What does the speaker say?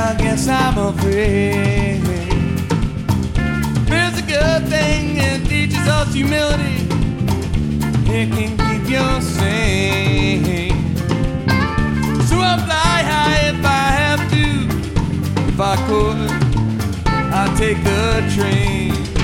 I guess I'm afraid. It's a good thing it teaches us humility. It can keep you sane. So I'll fly high if I have to. If I could, I'd take the train.